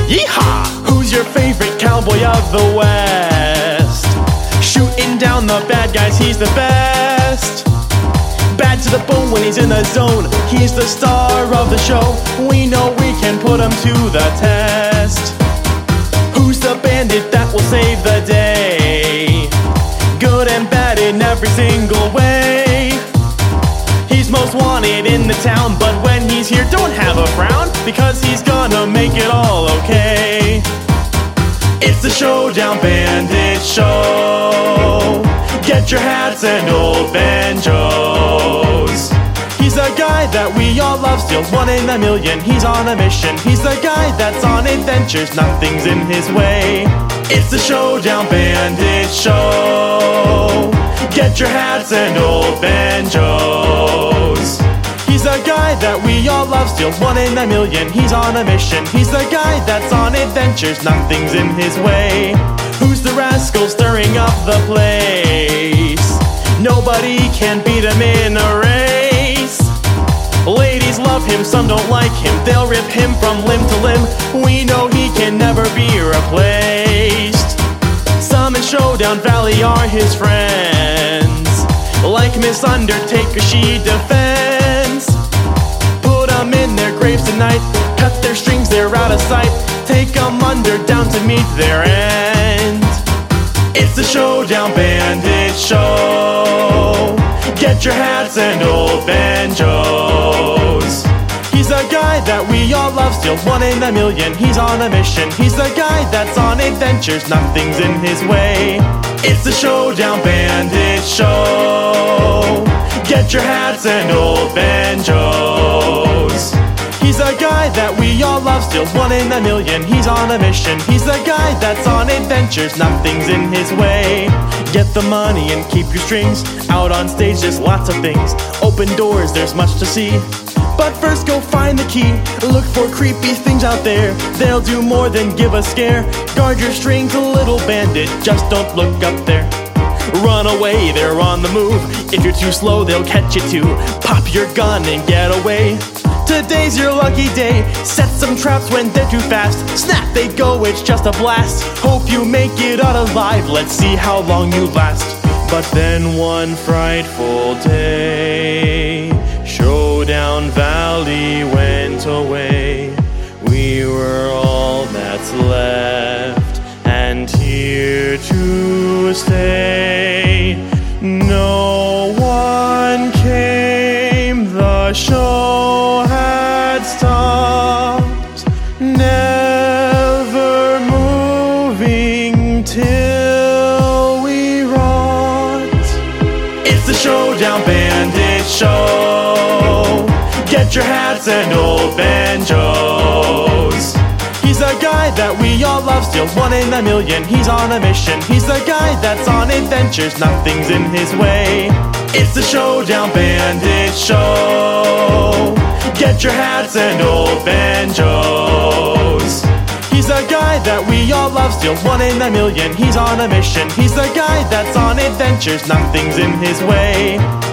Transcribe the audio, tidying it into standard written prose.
Yeehaw! Who's your favorite cowboy of the West? Shooting down the bad guys, he's the best. Bad to the bone when he's in the zone. He's the star of the show. We know we can put him to the test. Who's the bandit that will save the day? Good and bad in every single way. He's most wanted in the town, but when he's here, don't have a frown, because he's gonna make it all okay. It's the Showdown Bandit Show. Get your hats and old banjos. He's a guy that we all love, still one in a million. He's on a mission. He's the guy that's on adventures. Nothing's in his way. It's the Showdown Bandit Show. Get your hats and old banjos. He's a guy that we all love, still one in a million. He's on a mission. He's the guy that's on adventures. Nothing's in his way. Who's the rascal stirring up the place? Nobody can beat him in a race. Ladies love him, some don't like him. They'll rip him from limb to limb. We know he can never be replaced. Some in Showdown Valley are his friends, like Miss Undertaker, she defends. Put them in their graves tonight, cut their strings, they're out of sight. Take them under down to meet their end. It's the Showdown Bandit Show. Get your hats and old banjos. He's a guy that we all love, still one in a million. He's on a mission. He's the guy that's on adventures. Nothing's in his way. It's the Showdown Bandit Show. Get your hats and old banjos. He's a guy that we all love, still one in a million. He's on a mission. He's the guy that's on adventures. Nothing's in his way. Get the money and keep your strings. Out on stage there's lots of things. Open doors, there's much to see. But first go find the key. Look for creepy things out there. They'll do more than give a scare. Guard your strings, a little bandit. Just don't look up there. Run away, they're on the move. If you're too slow, they'll catch you too. Pop your gun and get away. Today's your lucky day. Set some traps when they're too fast. Snap, they go, it's just a blast. Hope you make it out alive. Let's see how long you last. But then one frightful day, Showdown Valley went away. We were all that's left, and here to stay. No one came, the show had stopped, never moving till we rot. It's the Showdown Bandit Show. Get your hats and old banjos. He's a guy that we all love, still one in a million. He's on a mission. He's the guy that's on adventures. Nothing's in his way. It's the Showdown Bandit Show. Get your hats and old banjos. He's a guy that we all love, still one in a million. He's on a mission. He's the guy that's on adventures. Nothing's in his way.